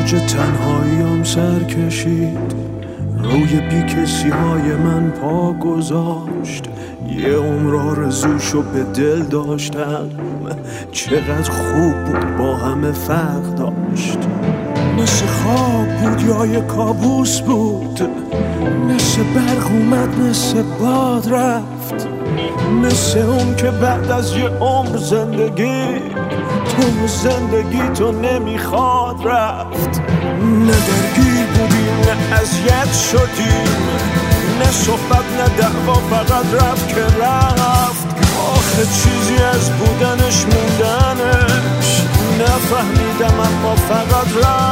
اوج تنهاییم سر کشید، روی بی کسی های من پا گذاشت. یه عمر آرزوشو به دل داشتم، چقدر خوب بود با همه فرق داشت. مثل خواب بود یا یه کابوس بود، مثل برق اومد مثل باد رفت، مثل اون که بعد از یه عمر زندگی تو زندگی تو نمیخواد رفت. نه درگیر بودیم نه اذیت شدیم، نه صحبت نه دعوا، فقط رفت که رفت. آخه چیزی از بودنش موندنش نفهمیدم، اما فقط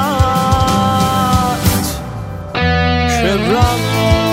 رفت که رفت.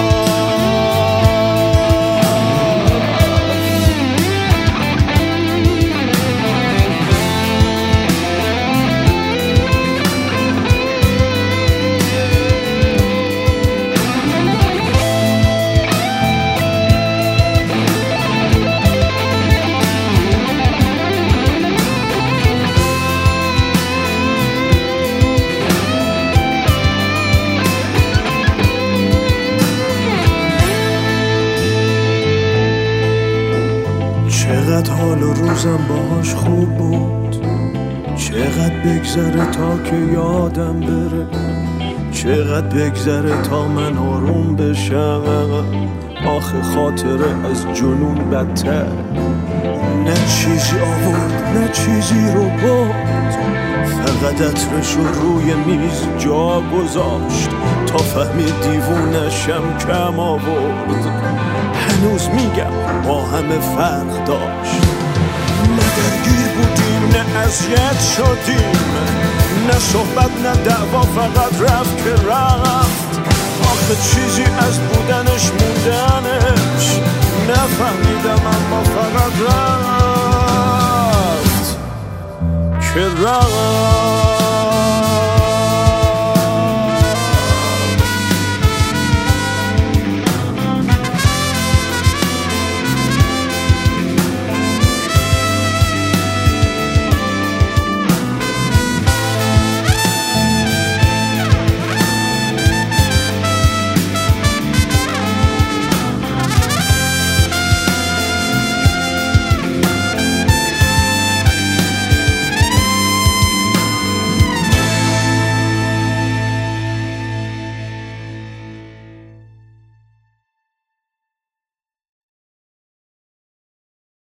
چقدر حال و روزم باهاش خوب بود، چقدر بگذره تا که یادم بره، چقدر بگذره تا من آروم بشم. آخه خاطره از جنون بدتر، نه چیزی آورد نه چیزی رو برد، فقط عطرش رو روی میز جا گذاشت تا فهمید دیوونشم کم آورد. هنوز میگم با همه فرق داشت، نه درگیر بودیم نه اذیت شدیم، نه صحبت نه دعوا، فقط رفت که رفت. آخه چیزی از بودنش موندنش نفهمیدم، اما فقط رفت که رفت.